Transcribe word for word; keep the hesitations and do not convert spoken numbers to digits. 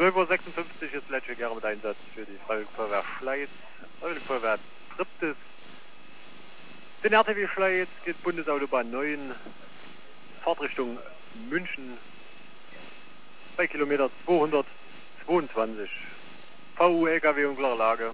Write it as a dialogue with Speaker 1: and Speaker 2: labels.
Speaker 1: zwölf Uhr sechsundfünfzig ist Lecce gerne mit Einsatz für die Freiwillige Feuerwehr Schleiz. Freiwillige Feuerwehr Triptis. Den R T W Schleiz geht Bundesautobahn neun, Fahrtrichtung München bei Kilometer zweihundertzweiundzwanzig. V U L K W unklarer Lage.